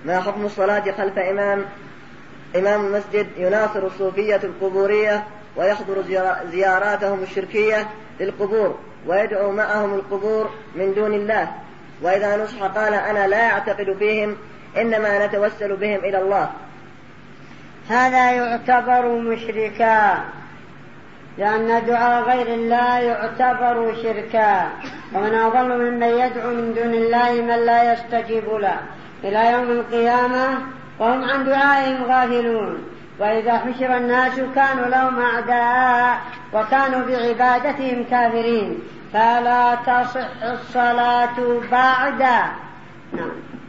ما حكم الصلاة خلف إمام المسجد يناصر الصوفية القبورية ويحضر زياراتهم الشركية للقبور ويدعو معهم القبور من دون الله، وإذا نصح قال أنا لا أعتقد فيهم إنما نتوسل بهم إلى الله؟ هذا يعتبر مشركا، لأن دعاء غير الله يعتبر شركا، ومن أضل ممن يدعو من دون الله من لا يستجيب له إلى يوم القيامة وهم عن دعائهم غافلون. وإذا حشر الناس كانوا لهم أعداء وكانوا بعبادتهم كافرين، فلا تصح الصلاة بعد. نعم.